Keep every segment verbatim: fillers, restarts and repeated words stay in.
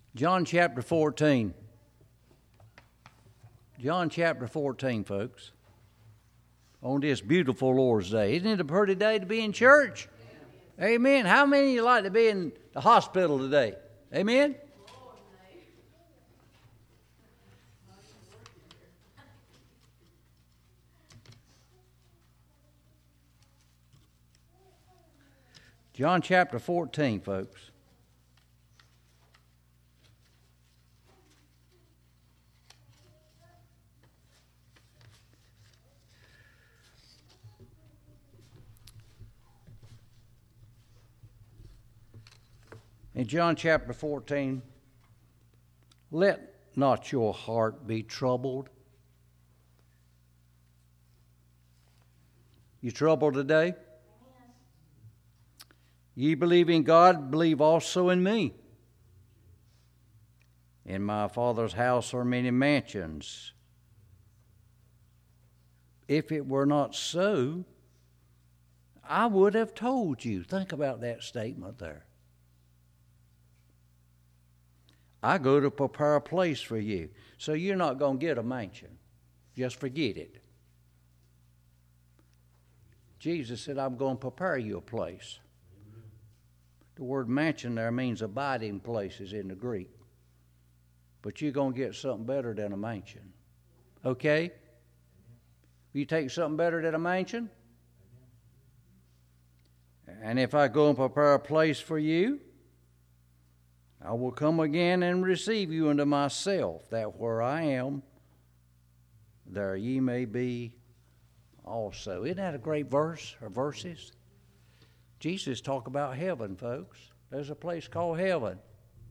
John chapter fourteen. John chapter fourteen, folks. On this beautiful Lord's Day. Isn't it a pretty day to be in church? Amen. Amen. How many of you like to be in the hospital today? Amen? John chapter fourteen, folks. In John chapter fourteen, let not your heart be troubled. You troubled today? Ye believe in God, believe also in me. In my Father's house are many mansions. If it were not so, I would have told you. Think about that statement there. I go to prepare a place for you. So you're not going to get a mansion. Just forget it. Jesus said, I'm going to prepare you a place. The word mansion there means abiding places in the Greek. But you're going to get something better than a mansion. Okay? You take something better than a mansion? And if I go and prepare a place for you, I will come again and receive you unto myself, that where I am, there ye may be also. Isn't that a great verse or verses? Jesus talked about heaven, folks. There's a place called heaven.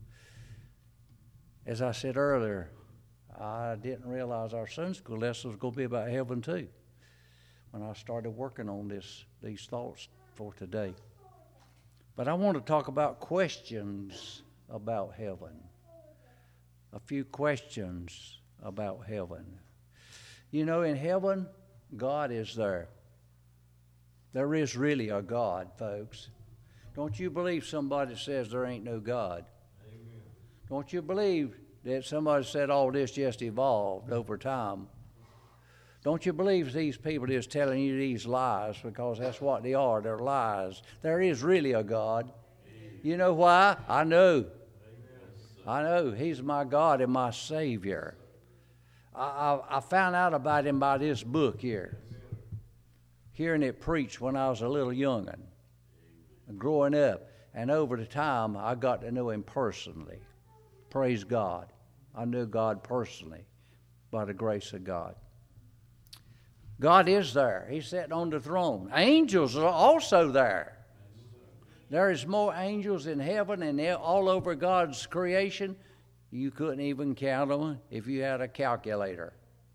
As I said earlier, I didn't realize our Sunday school lesson was going to be about heaven too when I started working on this, these thoughts for today. But I want to talk about questions about heaven. A few questions about heaven. You know, in heaven, God is there. There is really a God, folks. Don't you believe somebody says there ain't no God? Amen. Don't you believe that somebody said all this just evolved over time? Don't you believe these people is telling you these lies, because that's what they are. They're lies. There is really a God. Amen. You know why? I know. Amen. I know. He's my God and my Savior. I, I, I found out about him by this book here. Hearing it preached when I was a little young'un, growing up. And over the time, I got to know him personally. Praise God. I knew God personally by the grace of God. God is there. He's sitting on the throne. Angels are also there. There is more angels in heaven and all over God's creation. You couldn't even count them if you had a calculator.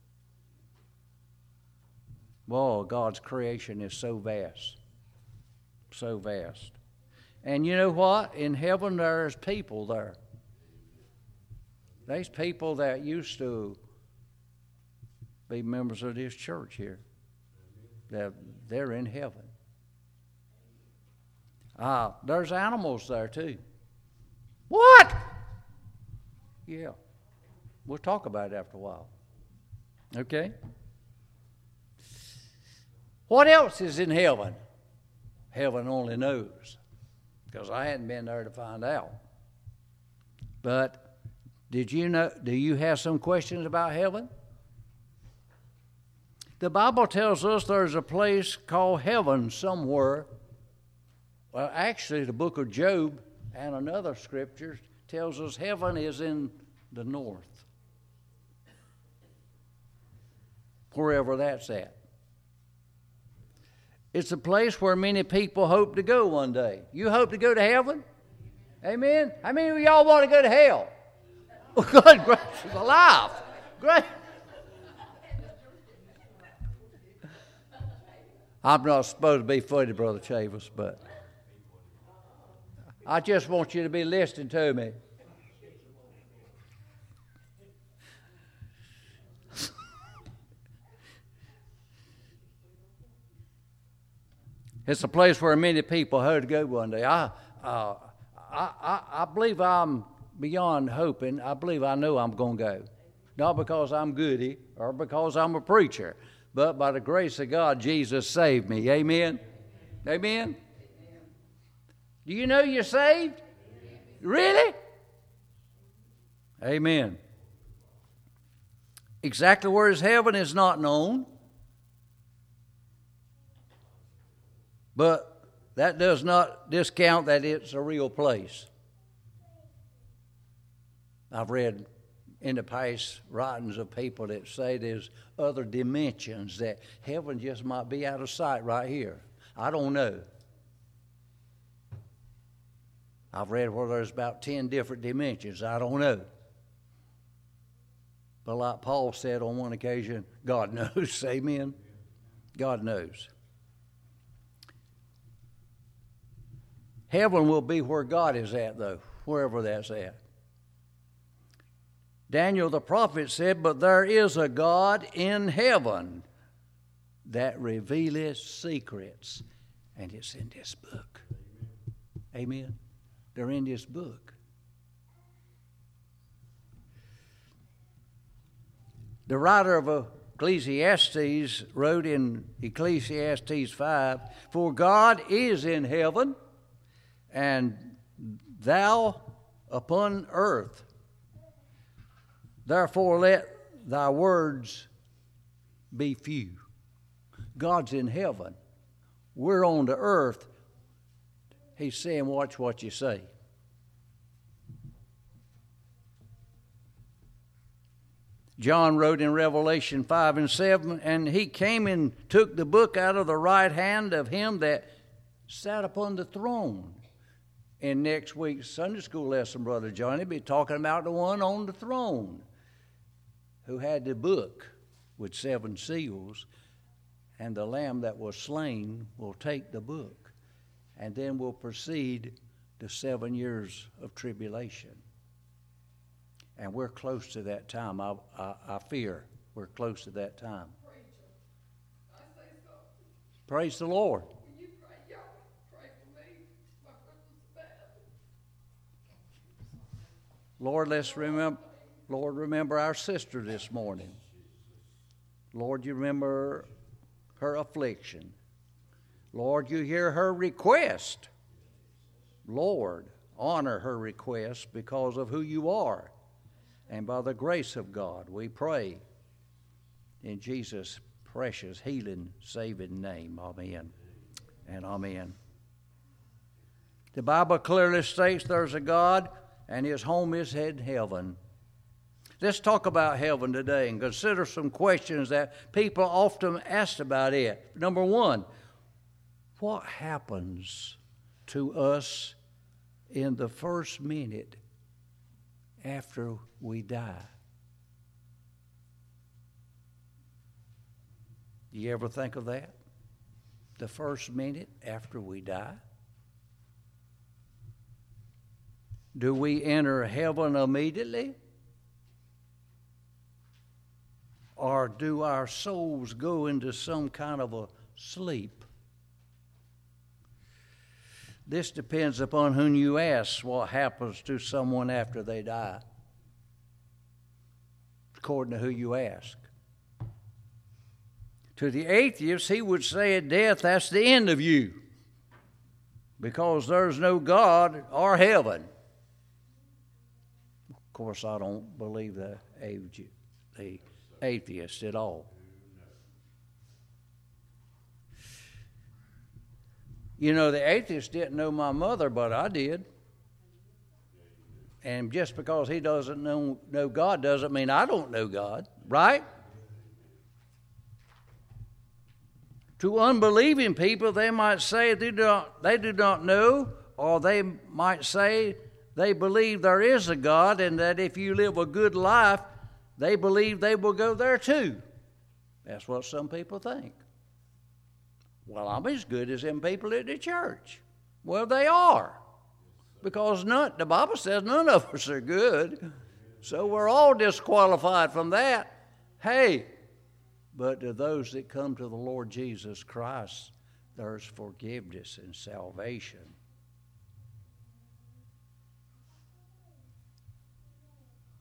Well, God's creation is so vast. So vast. And you know what? In heaven there's people there. There's people that used to be members of this church here. They're, they're in heaven. Uh, there's animals there too. What? Yeah. We'll talk about it after a while. Okay? What else is in heaven? Heaven only knows, because I hadn't been there to find out. But did you know? Do you have some questions about heaven? The Bible tells us there's a place called heaven somewhere. Well, actually, the book of Job and another scripture tells us heaven is in the north, wherever that's at. It's a place where many people hope to go one day. You hope to go to heaven? Amen? How many of y'all want to go to hell? Oh, good gracious alive. Great. I'm not supposed to be funny, Brother Chavis, but I just want you to be listening to me. It's a place where many people hope to go one day. I, uh, I, I, I believe I'm beyond hoping. I believe I know I'm going to go. Not because I'm goody or because I'm a preacher, but by the grace of God, Jesus saved me. Amen? Amen? Do you know you're saved? Really? Amen. Exactly where is heaven is not known. But that does not discount that it's a real place. I've read in the past writings of people that say there's other dimensions, that heaven just might be out of sight right here. I don't know. I've read where there's about ten different dimensions. I don't know. But like Paul said on one occasion, God knows. Amen? God knows. Heaven will be where God is at, though, wherever that's at. Daniel the prophet said, but there is a God in heaven that revealeth secrets. And it's in this book. Amen. They're in this book. The writer of Ecclesiastes wrote in Ecclesiastes five, for God is in heaven, and thou upon earth. Therefore let thy words be few. God's in heaven. We're on the earth. He's saying, watch what you say. John wrote in Revelation five and seven, and he came and took the book out of the right hand of him that sat upon the throne. In next week's Sunday school lesson, Brother Johnny will be talking about the one on the throne who had the book with seven seals, and the lamb that was slain will take the book, and then will proceed the seven years of tribulation. And we're close to that time. I, I, I fear we're close to that time. I say so. Praise the Lord. When you pray, y'all pray for me. My goodness, bad. Lord, let's remember, Lord, remember our sister this morning. Lord, you remember her affliction. Lord, you hear her request. Lord, honor her request because of who you are. And by the grace of God, we pray in Jesus' precious, healing, saving name. Amen and amen. The Bible clearly states there's a God and his home is in heaven. Let's talk about heaven today and consider some questions that people often ask about it. Number one, what happens to us in the first minute after we die? Do you ever think of that? The first minute after we die? Do we enter heaven immediately? Or do our souls go into some kind of a sleep? This depends upon whom you ask what happens to someone after they die, according to who you ask. To the atheist, he would say at death, that's the end of you, because there's no God or heaven. Of course, I don't believe the atheist at all. You know, the atheist didn't know my mother, but I did. And just because he doesn't know, know God doesn't mean I don't know God, right? To unbelieving people, they might say they do not, they do not know, or they might say they believe there is a God, and that if you live a good life, they believe they will go there too. That's what some people think. Well, I'm as good as them people at the church. Well, they are. Because none, the Bible says none of us are good. So we're all disqualified from that. Hey, but to those that come to the Lord Jesus Christ, there's forgiveness and salvation.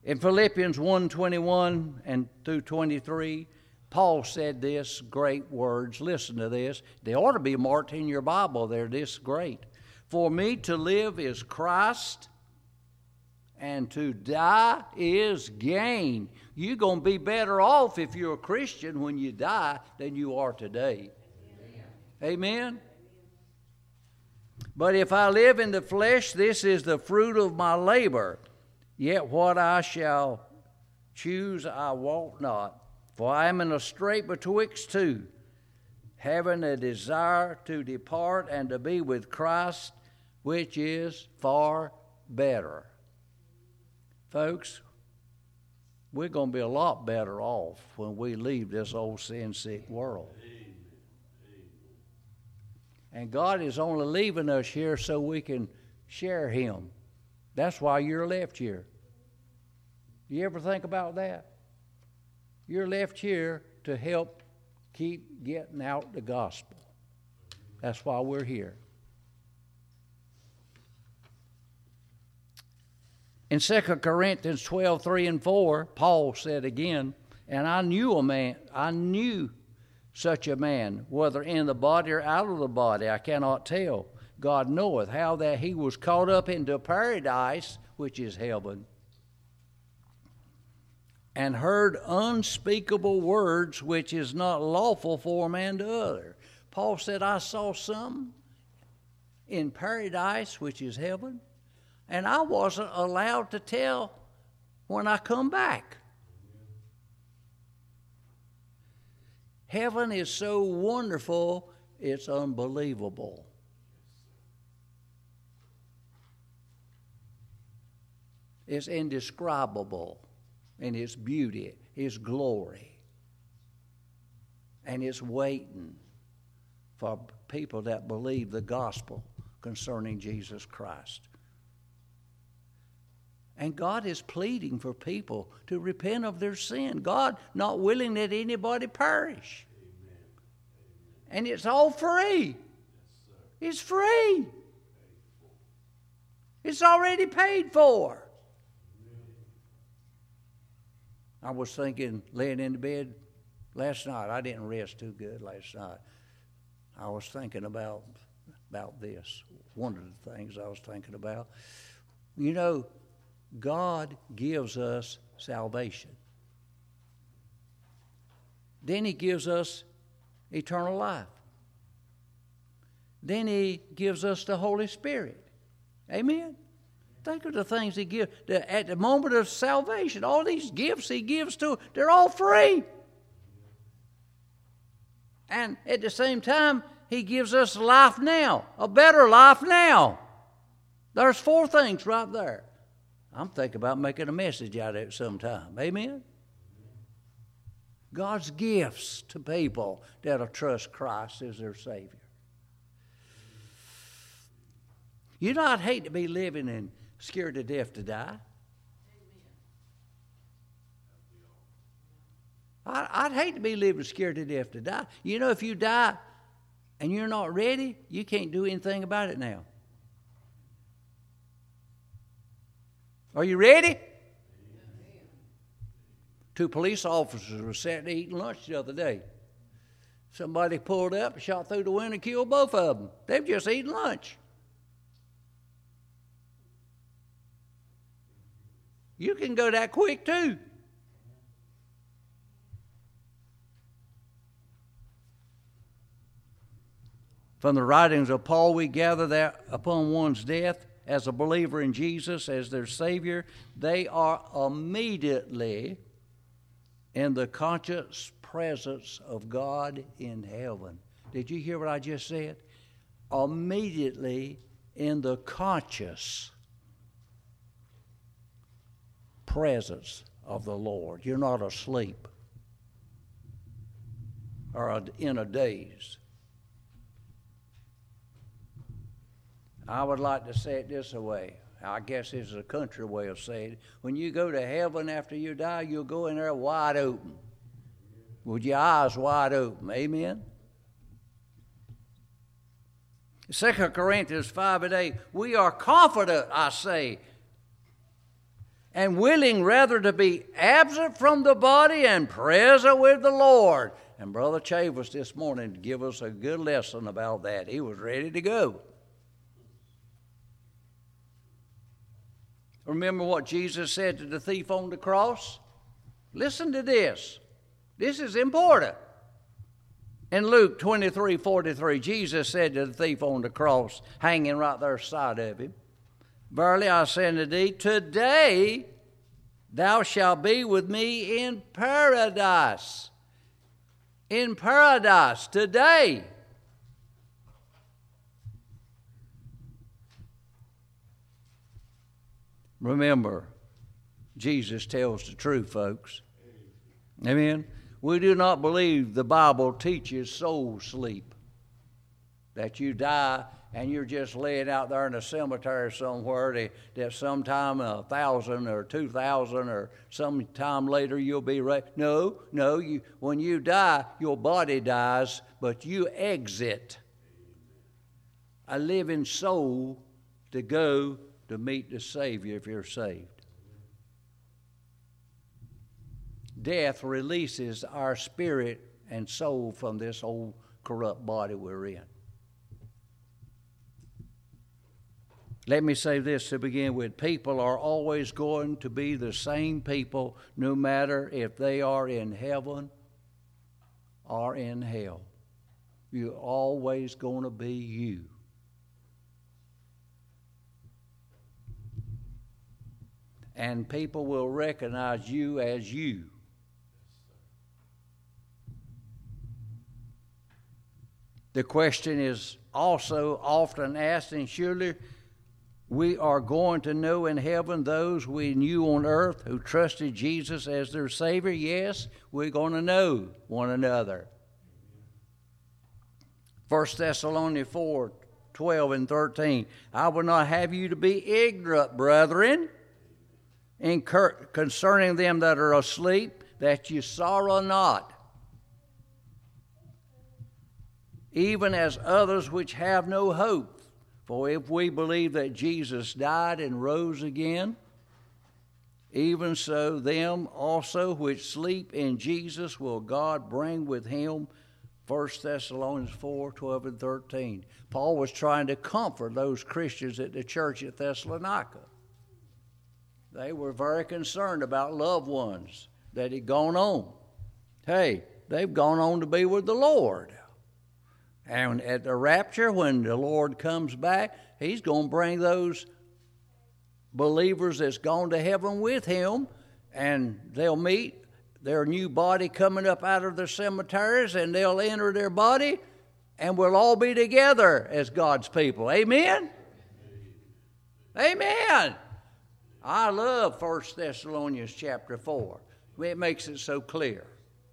In Philippians one twenty-one and through twenty-three, Paul said this great words. Listen to this. They ought to be marked in your Bible. They're this great. For me to live is Christ, and to die is gain. You're going to be better off if you're a Christian when you die than you are today. Amen? Amen? But if I live in the flesh, this is the fruit of my labor. Yet what I shall choose I wot not. For I am in a strait betwixt two, having a desire to depart and to be with Christ, which is far better. Folks, we're going to be a lot better off when we leave this old sin-sick world. And God is only leaving us here so we can share Him. That's why you're left here. You ever think about that? You're left here to help keep getting out the gospel. That's why we're here. In Second Corinthians twelve, three and four, Paul said again, and I knew a man, I knew such a man, whether in the body or out of the body, I cannot tell. God knoweth how that he was caught up into paradise, which is heaven, and heard unspeakable words which is not lawful for a man to utter. Paul said, I saw some in paradise, which is heaven, and I wasn't allowed to tell when I come back. Heaven is so wonderful, it's unbelievable. It's indescribable in its beauty, its glory. And it's waiting for people that believe the gospel concerning Jesus Christ. And God is pleading for people to repent of their sin. God not willing that anybody perish. Amen. And it's all free. Yes, it's free. It's already paid for. I was thinking, laying in the bed last night. I didn't rest too good last night. I was thinking about, about this. One of the things I was thinking about. You know, God gives us salvation. Then He gives us eternal life. Then He gives us the Holy Spirit. Amen? Think of the things He gives. At the moment of salvation, all these gifts He gives to, they're all free. And at the same time, He gives us life now, a better life now. There's four things right there. I'm thinking about making a message out of it sometime. Amen? God's gifts to people that'll trust Christ as their Savior. You know, I'd hate to be living and scared to death to die. I, I'd hate to be living scared to death to die. You know, if you die and you're not ready, you can't do anything about it now. Are you ready? Amen. Two police officers were sitting eating lunch the other day. Somebody pulled up, shot through the window, and killed both of them. They've just eaten lunch. You can go that quick too. From the writings of Paul, we gather that upon one's death, as a believer in Jesus as their Savior, they are immediately in the conscious presence of God in heaven. Did you hear what I just said? Immediately in the conscious presence of the Lord. You're not asleep or in a daze. I would like to say it this way. I guess this is a country way of saying it. When you go to heaven after you die, you'll go in there wide open, with your eyes wide open. Amen? Second Corinthians five and eight, we are confident, I say, and willing rather to be absent from the body and present with the Lord. And Brother Chavis this morning gave us a good lesson about that. He was ready to go. Remember what Jesus said to the thief on the cross? Listen to this. This is important. In Luke twenty-three forty-three, Jesus said to the thief on the cross, hanging right there side of him, "Verily I say unto thee, today thou shalt be with me in paradise." In paradise, today. Remember, Jesus tells the truth, folks. Amen? We do not believe the Bible teaches soul sleep, that you die and you're just laying out there in a cemetery somewhere that, that sometime a thousand or two thousand or sometime later you'll be right. No, no, you, when you die, your body dies, but you exit a living soul to go to meet the Savior if you're saved. Death releases our spirit and soul from this old corrupt body we're in. Let me say this to begin with. People are always going to be the same people no matter if they are in heaven or in hell. You're always going to be you. And people will recognize you as you. The question is also often asked, and surely we are going to know in heaven those we knew on earth who trusted Jesus as their Savior. Yes, we're going to know one another. First Thessalonians four, twelve and thirteen. I will not have you to be ignorant, brethren, concerning them that are asleep, that you sorrow not, even as others which have no hope. For if we believe that Jesus died and rose again, even so them also which sleep in Jesus will God bring with him. First Thessalonians four, twelve and thirteen. Paul was trying to comfort those Christians at the church at Thessalonica. They were very concerned about loved ones that had gone on. Hey, they've gone on to be with the Lord. And at the rapture, when the Lord comes back, he's going to bring those believers that's gone to heaven with him, and they'll meet their new body coming up out of their cemeteries, and they'll enter their body, and we'll all be together as God's people. Amen? Amen. I love First Thessalonians chapter four. It makes it so clear.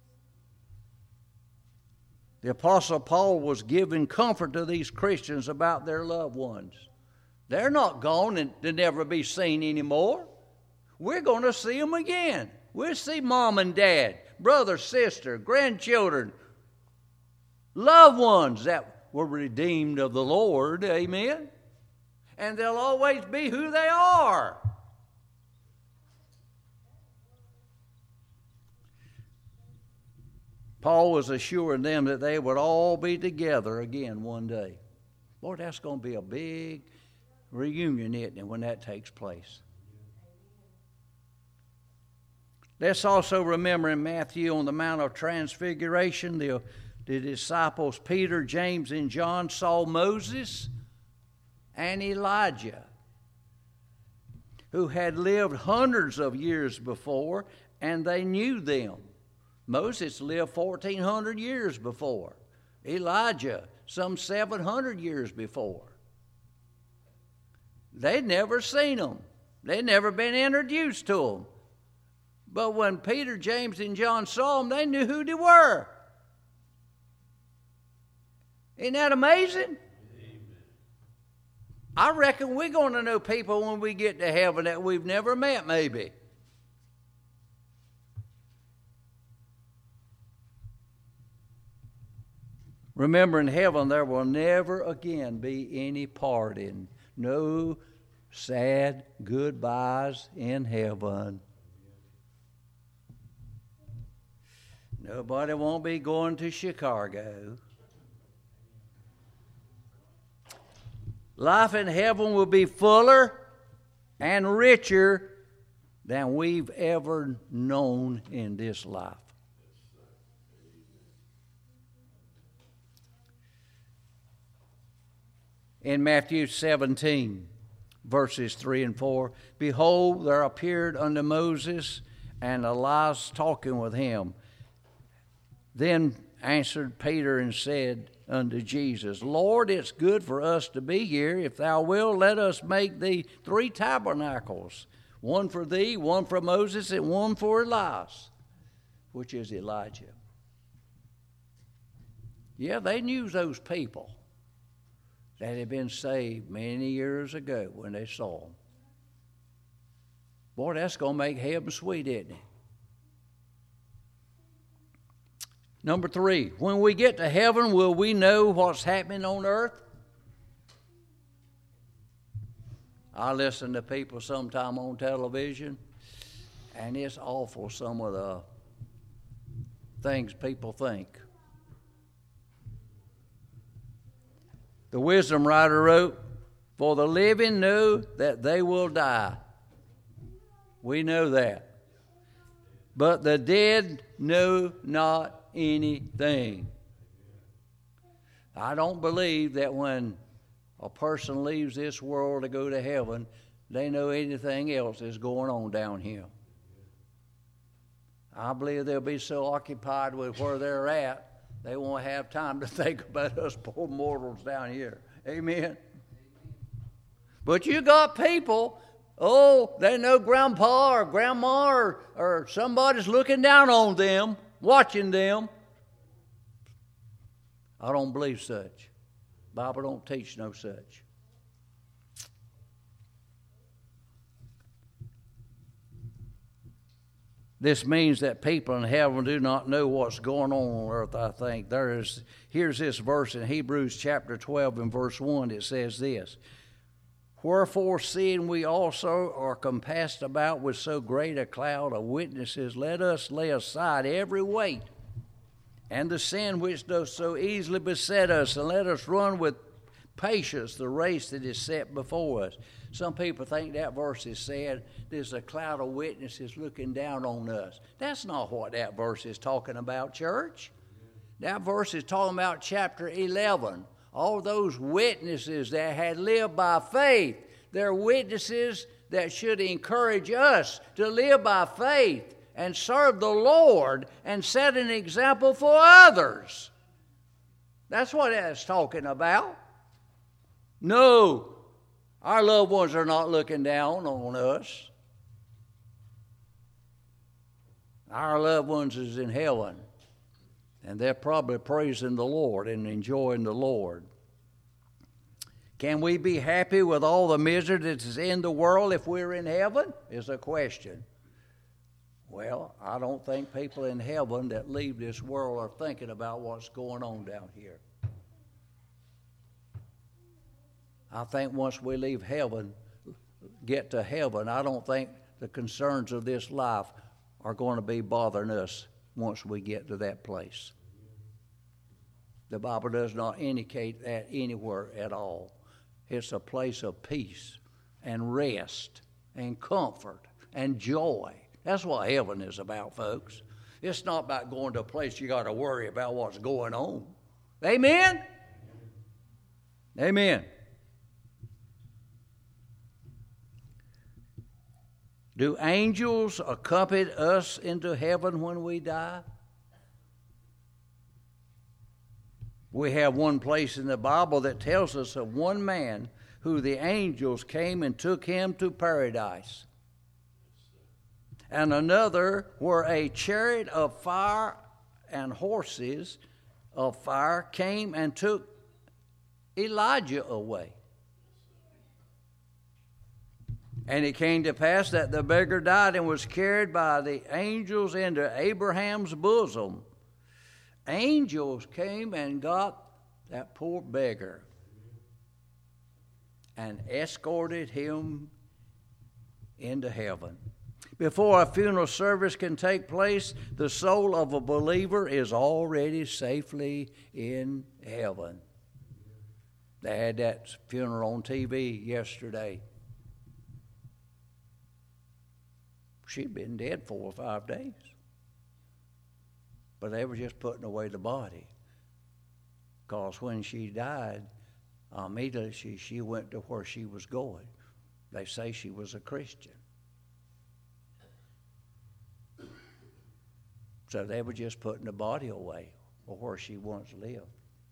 The Apostle Paul was giving comfort to these Christians about their loved ones. They're not gone and to never be seen anymore. We're going to see them again. We'll see mom and dad, brother, sister, grandchildren, loved ones that were redeemed of the Lord. Amen. And they'll always be who they are. Paul was assuring them that they would all be together again one day. Lord, that's going to be a big reunion, isn't it, when that takes place? Let's also remember in Matthew on the Mount of Transfiguration, the, the disciples Peter, James, and John saw Moses and Elijah, who had lived hundreds of years before, and they knew them. Moses lived fourteen hundred years before. Elijah, some seven hundred years before. They'd never seen them. They'd never been introduced to them. But when Peter, James, and John saw them, they knew who they were. Isn't that amazing? Amen. I reckon we're going to know people when we get to heaven that we've never met, maybe. Remember, in heaven there will never again be any parting. No sad goodbyes in heaven. Nobody won't be going to Chicago. Life in heaven will be fuller and richer than we've ever known in this life. In Matthew seventeen, verses three and four, behold, there appeared unto Moses and Elias talking with him. Then answered Peter and said unto Jesus, Lord, it's good for us to be here. If thou wilt, let us make thee three tabernacles, one for thee, one for Moses, and one for Elias, which is Elijah. Yeah, they knew those people that had been saved many years ago when they saw them. Boy, that's going to make heaven sweet, isn't it? Number three, when we get to heaven, will we know what's happening on earth? I listen to people sometime on television, and it's awful, some of the things people think. The wisdom writer wrote, for the living know that they will die. We know that. But the dead know not anything. I don't believe that when a person leaves this world to go to heaven, they know anything else is going on down here. I believe they'll be so occupied with where they're at, they won't have time to think about us poor mortals down here. Amen. But you got people, oh, they know grandpa or grandma or, or somebody's looking down on them, watching them. I don't believe such. Bible don't teach no such. This means that people in heaven do not know what's going on on earth, I think. There is, here's this verse in Hebrews chapter twelve and verse one. It says this, wherefore, seeing we also are compassed about with so great a cloud of witnesses, let us lay aside every weight and the sin which does so easily beset us, and let us run with patience the race that is set before us. Some people think that verse is said there's a cloud of witnesses looking down on us. That's not what that verse is talking about, church. That verse is talking about chapter eleven. All those witnesses that had lived by faith. They're witnesses that should encourage us to live by faith and serve the Lord and set an example for others. That's what that's talking about. No, our loved ones are not looking down on us. Our loved ones is in heaven, and they're probably praising the Lord and enjoying the Lord. Can we be happy with all the misery that is in the world if we're in heaven? Is a question. Well, I don't think people in heaven that leave this world are thinking about what's going on down here. I think once we leave heaven, get to heaven, I don't think the concerns of this life are going to be bothering us once we get to that place. The Bible does not indicate that anywhere at all. It's a place of peace and rest and comfort and joy. That's what heaven is about, folks. It's not about going to a place you got to worry about what's going on. Amen? Amen. Do angels accompany us into heaven when we die? We have one place in the Bible that tells us of one man who the angels came and took him to paradise. And another where a chariot of fire and horses of fire came and took Elijah away. And it came to pass that the beggar died and was carried by the angels into Abraham's bosom. Angels came and got that poor beggar and escorted him into heaven. Before a funeral service can take place, the soul of a believer is already safely in heaven. They had that funeral on T V yesterday. She'd been dead four or five days. But they were just putting away the body. Because when she died, immediately she, she went to where she was going. They say she was a Christian. So they were just putting the body away or where she once lived.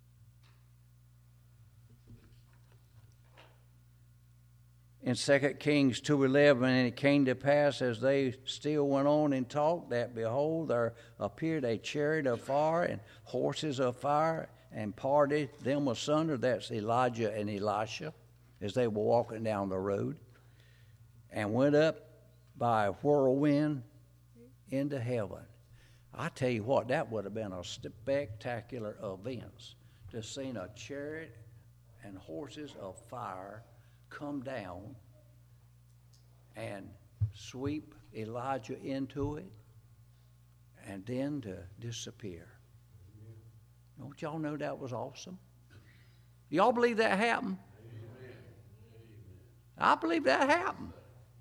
In Second Kings two eleven, and it came to pass as they still went on and talked, that behold, there appeared a chariot of fire and horses of fire, and parted them asunder. That's Elijah and Elisha, as they were walking down the road, and went up by a whirlwind into heaven. I tell you what, that would have been a spectacular event, to see a chariot and horses of fire come down and sweep Elijah into it and then to disappear. Don't y'all know that was awesome? Y'all believe that happened? Amen. I believe that happened.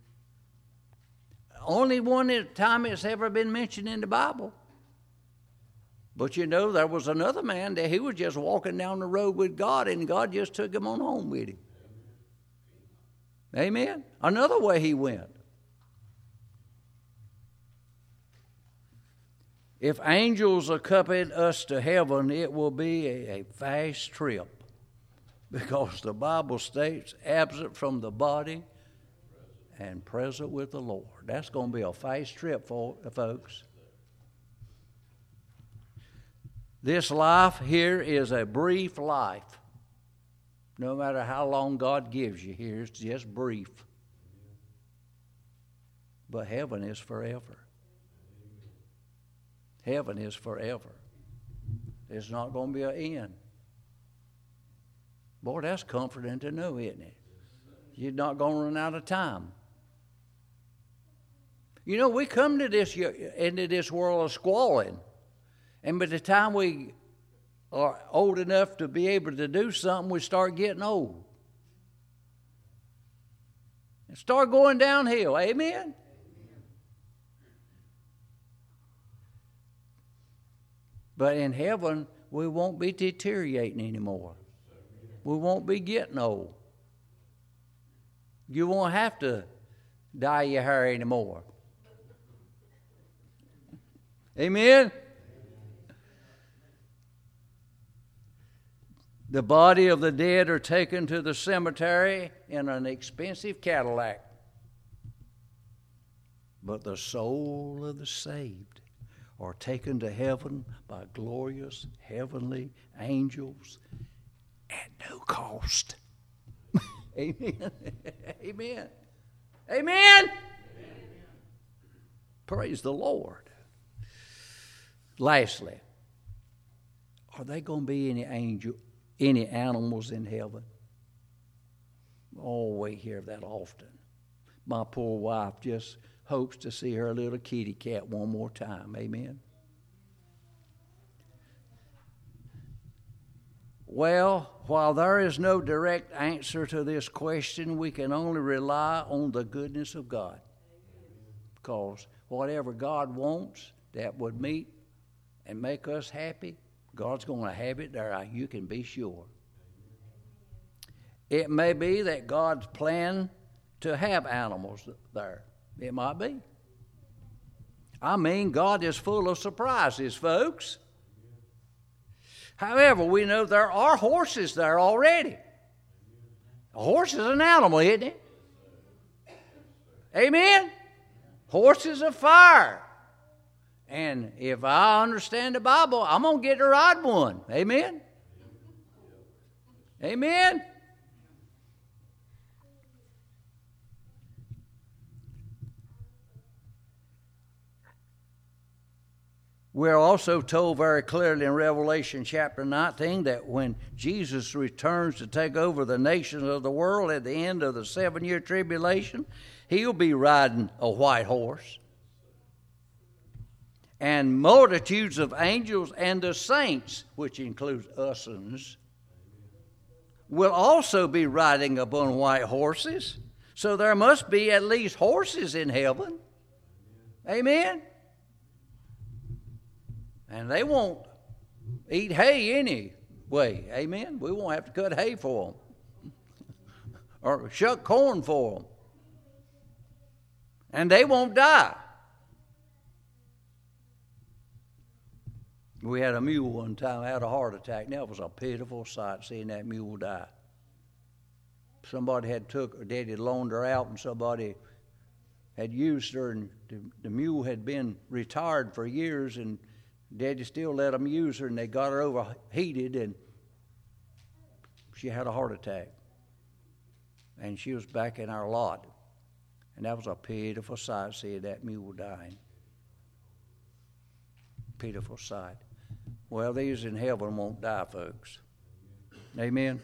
Only one time it's ever been mentioned in the Bible. But you know, there was another man that he was just walking down the road with God, and God just took him on home with him. Amen? Another way he went. If angels accompanied us to heaven, it will be a, a fast trip, because the Bible states, absent from the body and present with the Lord. That's going to be a fast trip, for, folks. This life here is a brief life. No matter how long God gives you here, it's just brief. But heaven is forever. Heaven is forever. There's not going to be an end. Boy, that's comforting to know, isn't it? You're not going to run out of time. You know, we come to this into this world of squalling, and by the time we are old enough to be able to do something, we start getting old. And start going downhill. Amen? But in heaven, we won't be deteriorating anymore. We won't be getting old. You won't have to dye your hair anymore. Amen? The body of the dead are taken to the cemetery in an expensive Cadillac. But the soul of the saved are taken to heaven by glorious heavenly angels at no cost. Amen. Amen. Amen. Amen. Praise the Lord. Lastly, are there going to be any angel, any animals in heaven? Oh, we hear that often. My poor wife just hopes to see her little kitty cat one more time. Amen. Well, while there is no direct answer to this question, we can only rely on the goodness of God. Because whatever God wants that would meet and make us happy, God's going to have it there. You can be sure. It may be that God's plan to have animals there. It might be. I mean, God is full of surprises, folks. However, we know there are horses there already. A horse is an animal, isn't it? Amen? Horses of fire. And if I understand the Bible, I'm going to get to ride one. Amen? Amen? We're also told very clearly in Revelation chapter nineteen that when Jesus returns to take over the nations of the world at the end of the seven-year tribulation, he'll be riding a white horse. And multitudes of angels and the saints, which includes us'uns, will also be riding upon white horses. So there must be at least horses in heaven. Amen? And they won't eat hay anyway. Amen? We won't have to cut hay for them. Or shuck corn for them. And they won't die. We had a mule one time, had a heart attack, and that was a pitiful sight seeing that mule die. Somebody had took her, Daddy had loaned her out, and somebody had used her, and the, the mule had been retired for years, and Daddy still let them use her, and they got her overheated, and she had a heart attack. And she was back in our lot. And that was a pitiful sight, seeing that mule dying. Pitiful sight. Well, these in heaven won't die, folks. Amen.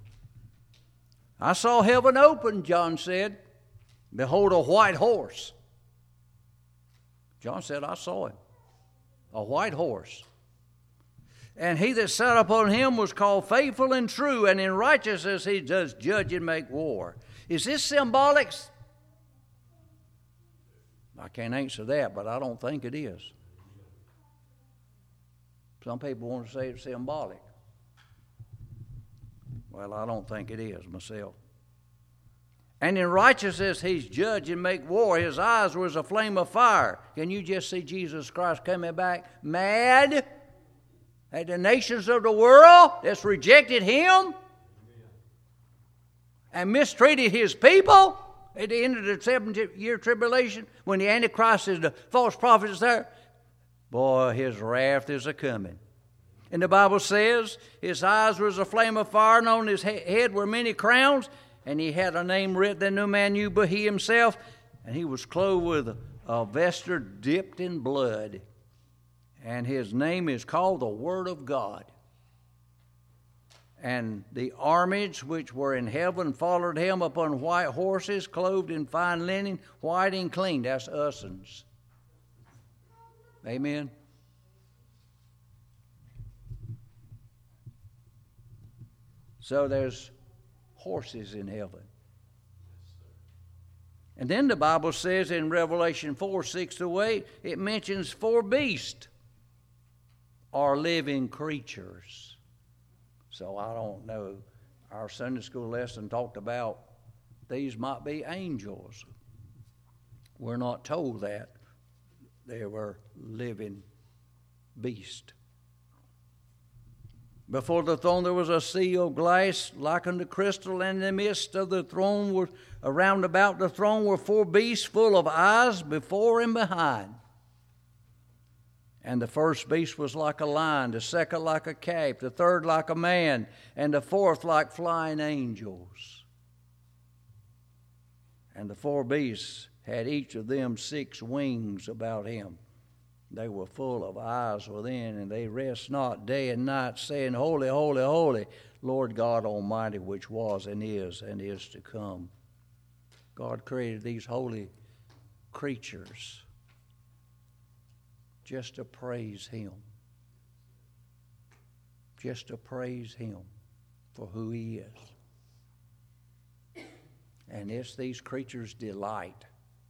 I saw heaven open, John said. Behold, a white horse. John said, I saw him. A white horse. And he that sat upon him was called Faithful and True, and in righteousness he does judge and make war. Is this symbolic? I can't answer that, but I don't think it is. Some people want to say it's symbolic. Well, I don't think it is myself. And in righteousness he's judge and make war. His eyes was a flame of fire. Can you just see Jesus Christ coming back mad at the nations of the world that's rejected him and mistreated his people at the end of the seven-year tribulation when the Antichrist is the false prophet is there? Boy, his wrath is a-coming. And the Bible says his eyes was a flame of fire, and on his head were many crowns, and he had a name written that no man knew but he himself, and he was clothed with a vesture dipped in blood, and his name is called the Word of God. And the armies which were in heaven followed him upon white horses, clothed in fine linen, white and clean. That's us'uns. Amen. So there's horses in heaven. And then the Bible says in Revelation four, six to eight, it mentions four beasts are living creatures. So I don't know. Our Sunday school lesson talked about these might be angels. We're not told that. They were living beasts. Before the throne there was a sea of glass like unto crystal, and in the midst of the throne was around about the throne were four beasts full of eyes before and behind. And the first beast was like a lion, the second like a calf, the third like a man, and the fourth like flying angels. And the four beasts had each of them six wings about him. They were full of eyes within, and they rest not day and night, saying, Holy, holy, holy, Lord God Almighty, which was and is and is to come. God created these holy creatures just to praise him. Just to praise him for who he is. And it's these creatures' delight.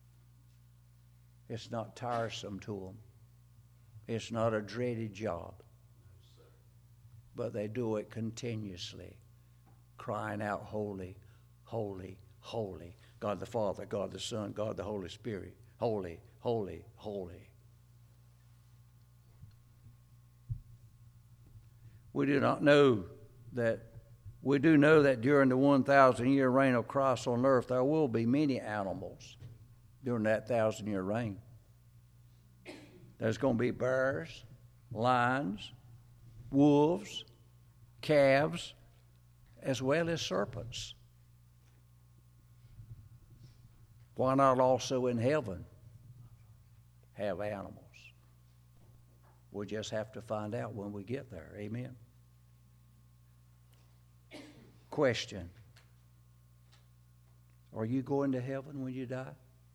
It's not tiresome to them. It's not a dreaded job. But they do it continuously, crying out, Holy, holy, holy. God the Father, God the Son, God the Holy Spirit. Holy, holy, holy. We do not know that, we do know that during the one thousand year reign of Christ on earth, there will be many animals during that thousand year reign. There's going to be bears, lions, wolves, calves, as well as serpents. Why not also in heaven have animals? We'll just have to find out when we get there. Amen. Question. Are you going to heaven when you die?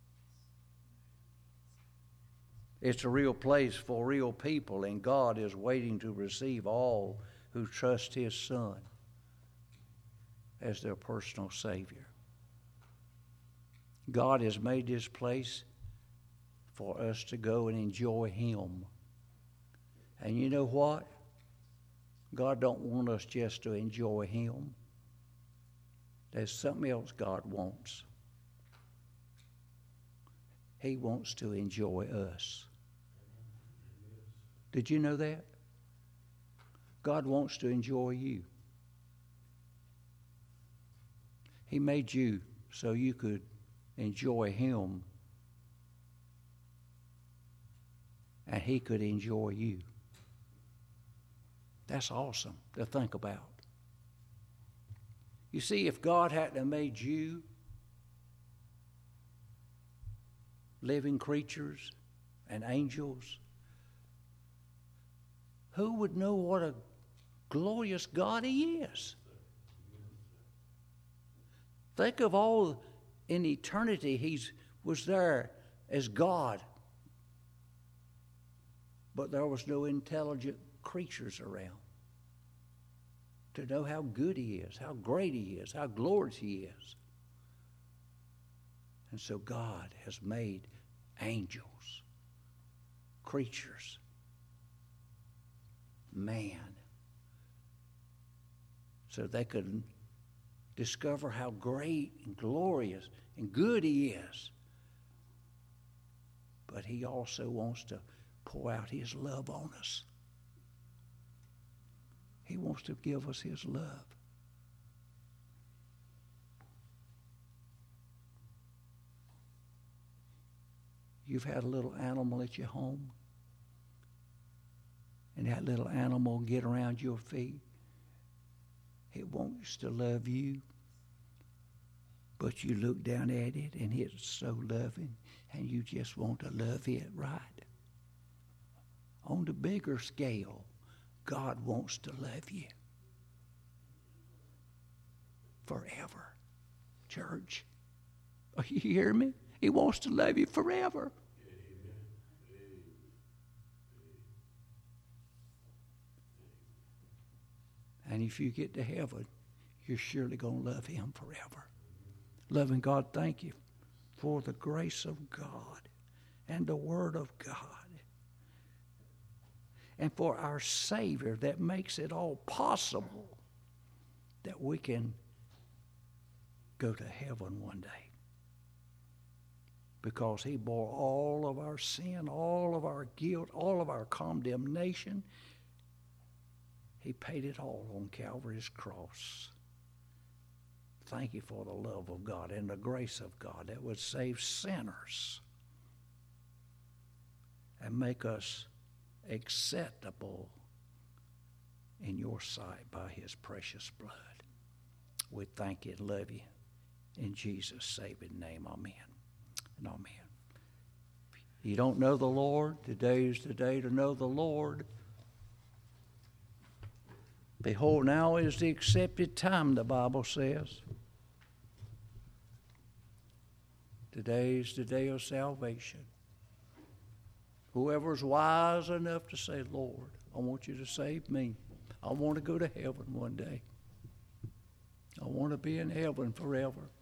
It's a real place for real people, and God is waiting to receive all who trust His Son as their personal Savior. God has made this place for us to go and enjoy Him. And you know what? God don't want us just to enjoy Him. There's something else God wants. He wants to enjoy us. Did you know that? God wants to enjoy you. He made you so you could enjoy Him, and He could enjoy you. That's awesome to think about. You see, if God hadn't have made you living creatures and angels, who would know what a glorious God He is? Think of all in eternity He was there as God, but there was no intelligent creatures around to know how good He is, how great He is, how glorious He is. And so God has made angels, creatures, man, so they could discover how great and glorious and good He is. But He also wants to pour out His love on us. He wants to give us His love. You've had a little animal at your home, and that little animal get around your feet. It wants to love you, but you look down at it, and it's so loving, and you just want to love it, right? On the bigger scale, God wants to love you forever. Church, are you hearing me? He wants to love you forever. And if you get to heaven, you're surely going to love Him forever. Loving God, thank you for the grace of God and the Word of God, and for our Savior that makes it all possible that we can go to heaven one day, because He bore all of our sin, all of our guilt, all of our condemnation. He paid it all on Calvary's cross. Thank you for the love of God and the grace of God that would save sinners and make us acceptable in your sight by His precious blood. We thank you and love you. In Jesus' saving name, amen and amen. If you don't know the Lord, today is the day to know the Lord. Behold, now is the accepted time, the Bible says. Today is the day of salvation. Whoever's wise enough to say, Lord, I want you to save me. I want to go to heaven one day. I want to be in heaven forever.